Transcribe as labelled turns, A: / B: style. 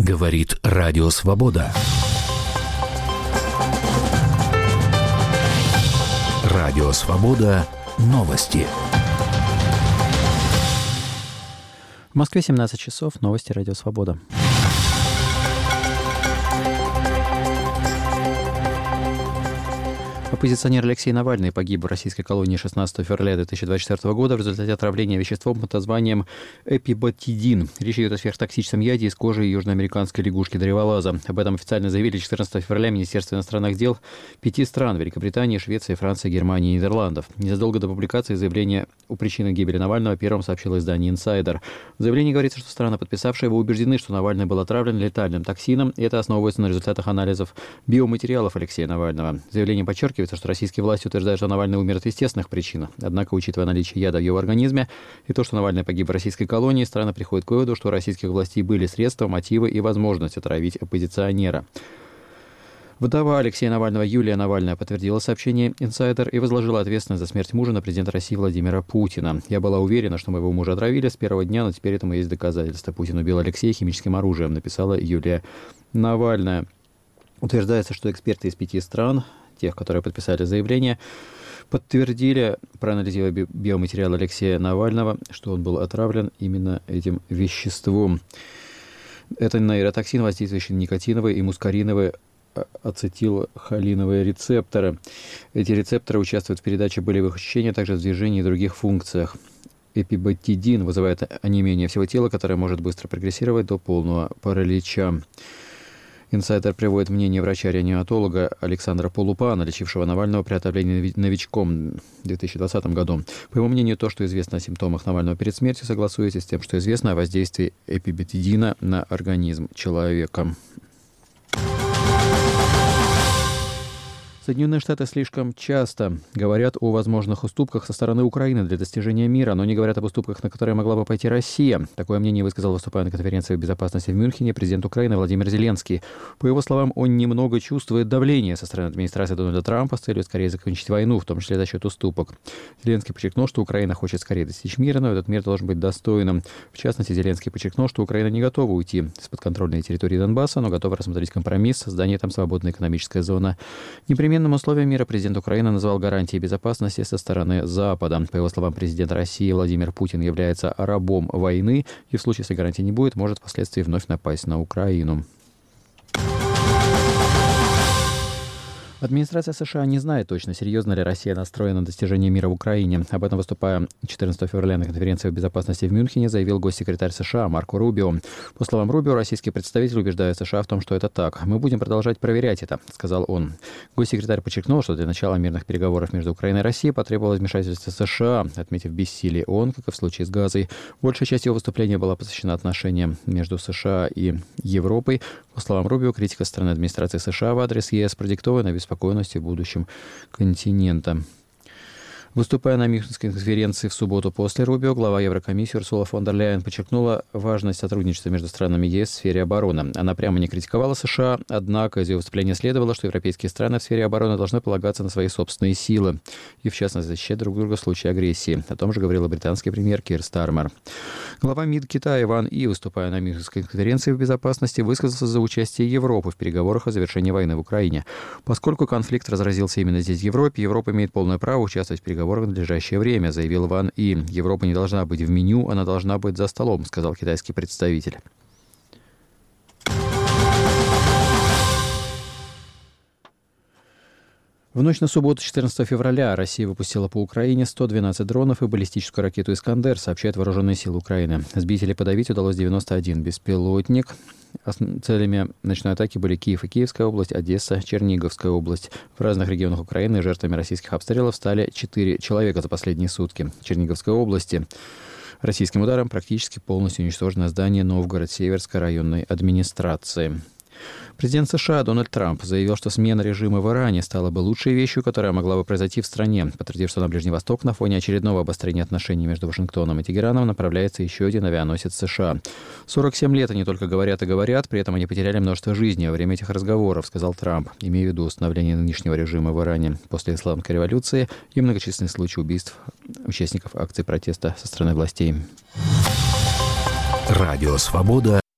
A: Говорит Радио Свобода. Радио Свобода. Новости.
B: В Москве 17 часов. Новости Радио Свобода. Оппозиционер Алексей Навальный погиб в российской колонии 16 февраля 2024 года в результате отравления веществом под названием эпиботидин. Речь идет о сверхтоксичном яде из кожи южноамериканской лягушки-древолаза. Об этом официально заявили 14 февраля Министерство иностранных дел 5 стран – Великобритании, Швеции, Франции, Германии и Нидерландов. Незадолго до публикации заявления о причинах гибели Навального первым сообщило издание «Инсайдер». В заявлении говорится, что страны, подписавшие его, убеждены, что Навальный был отравлен летальным токсином, и это основывается на результатах анализов биоматериалов Алексея Навального. Заявление подчеркивает, что российские власти утверждают, что Навальный умер от естественных причин. Однако, учитывая наличие яда в его организме и то, что Навальный погиб в российской колонии, страна приходит к выводу, что у российских властей были средства, мотивы и возможность отравить оппозиционера. Вдова Алексея Навального Юлия Навальная подтвердила сообщение «Инсайдер» и возложила ответственность за смерть мужа на президента России Владимира Путина. «Я была уверена, что моего мужа отравили с первого дня, но теперь этому есть доказательства. Путин убил Алексея химическим оружием», написала Юлия Навальная. Утверждается, что эксперты из 5 стран, тех, которые подписали заявление, подтвердили, проанализируя биоматериал Алексея Навального, что он был отравлен именно этим веществом. Это нейротоксин, воздействующий на никотиновые и мускариновые ацетилхолиновые рецепторы. Эти рецепторы участвуют в передаче болевых ощущений, а также в движении и других функциях. Эпиботидин вызывает онемение всего тела, которое может быстро прогрессировать до полного паралича. «Инсайдер» приводит мнение врача-реаниматолога Александра Полупана, лечившего Навального при отравлении новичком в 2020 году. По его мнению, то, что известно о симптомах Навального перед смертью, согласуется с тем, что известно о воздействии эпиботидина на организм человека. Соединенные Штаты слишком часто говорят о возможных уступках со стороны Украины для достижения мира, но не говорят об уступках, на которые могла бы пойти Россия. Такое мнение высказал, выступая на конференции безопасности в Мюнхене, президент Украины Владимир Зеленский. По его словам, он немного чувствует давление со стороны администрации Дональда Трампа с целью скорее закончить войну, в том числе за счет уступок. Зеленский подчеркнул, что Украина хочет скорее достичь мира, но этот мир должен быть достойным. В частности, Зеленский подчеркнул, что Украина не готова уйти с подконтрольной территории Донбасса, но готова рассмотреть компромисс, создание там свободной экономической зоны. Непременным условием мира президент Украины назвал гарантии безопасности со стороны Запада. По его словам, президент России Владимир Путин является рабом войны и в случае, если гарантий не будет, может впоследствии вновь напасть на Украину. Администрация США не знает точно, серьезно ли Россия настроена на достижение мира в Украине. Об этом, выступая 14 февраля на конференции безопасности в Мюнхене, заявил госсекретарь США Марко Рубио. По словам Рубио, российский представитель убеждает США в том, что это так. «Мы будем продолжать проверять это», — сказал он. Госсекретарь подчеркнул, что для начала мирных переговоров между Украиной и Россией потребовалось вмешательство США, отметив бессилие ООН, как и в случае с Газой. Большая часть его выступления была посвящена отношениям между США и Европой. По словам Рубио, критика со стороны администрации США в адрес ЕС продиктована беспокойностью в будущем континента. Выступая на Мюнхенской конференции в субботу после Рубио, глава Еврокомиссии Урсула фон дер Ляйен подчеркнула важность сотрудничества между странами ЕС в сфере обороны. Она прямо не критиковала США, однако из ее выступления следовало, что европейские страны в сфере обороны должны полагаться на свои собственные силы и, в частности, защищать друг друга в случае агрессии. О том же говорил британский премьер Кир Стармер. Глава МИД Китая Ван И, выступая на Мюнхенской конференции в безопасности, высказался за участие Европы в переговорах о завершении войны в Украине. Поскольку конфликт разразился именно здесь, в Европе, Европа имеет полное право участвовать в переговорах в надлежащее время, заявил Ван И. Европа не должна быть в меню, она должна быть за столом, сказал китайский представитель. В ночь на субботу, 14 февраля, Россия выпустила по Украине 112 дронов и баллистическую ракету «Искандер», сообщают вооруженные силы Украины. Сбить или подавить удалось 91 беспилотник. Целями ночной атаки были Киев и Киевская область, Одесса, Черниговская область. В разных регионах Украины жертвами российских обстрелов стали 4 человека за последние сутки. В Черниговской области российским ударом практически полностью уничтожено здание Новгород-Северской районной администрации. Президент США Дональд Трамп заявил, что смена режима в Иране стала бы лучшей вещью, которая могла бы произойти в стране, подтвердив, что на Ближний Восток на фоне очередного обострения отношений между Вашингтоном и Тегераном направляется еще один авианосец США. 47 лет они только говорят и говорят, при этом они потеряли множество жизней во время этих разговоров, сказал Трамп, имея в виду установление нынешнего режима в Иране после исламской революции и многочисленные случаи убийств участников акций протеста со стороны властей.
A: Радио «Свобода».